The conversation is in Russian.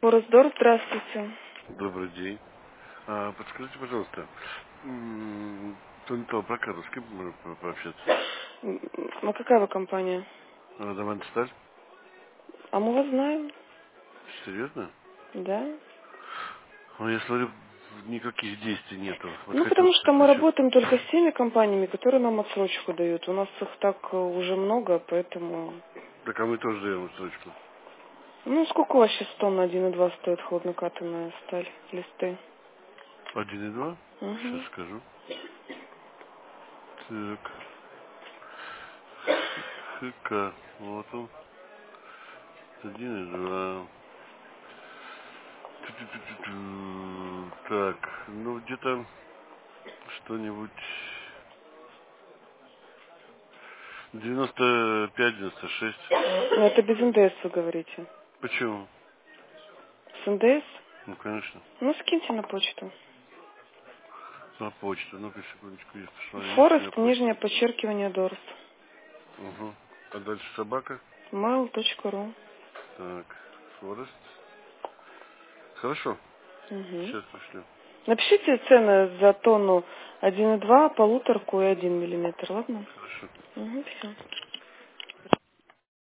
Форездор, здравствуйте. Добрый день. Подскажите, пожалуйста, Тонитал Прокатов, с кем можно пообщаться? А какая вы компания? Адамант Сталь? А мы вас знаем, Серьезно? да? Ну, я смотрю, никаких действий нету. Вот Ну, хотел потому что мы подключиться. работаем только с теми компаниями, которые нам отсрочку дают. У нас их так уже много, поэтому... Так, а мы тоже даем срочку. Ну, сколько у вас сейчас тонн 1,2 стоит хладнокатанная сталь, листы? 1,2? Сейчас Угу. скажу. Так, ХК. Вот он. 1,2. Ту-ту-ту-ту-ту. Так, ну где-то что-нибудь 95-96. Ну, это без НДС вы говорите. Почему? С НДС? Ну, конечно. Ну, скиньте на почту. На почту. Ну-ка, секундочку, я посмотрю, есть у меня Форест, почта. нижнее подчеркивание, Дорс. Угу. А дальше собака. mail.ru. Так, Форест. Хорошо. Угу. Сейчас пошлю. Напишите цены за тонну 1,2, полуторку и 1 миллиметр, ладно? Хорошо. Угу, все.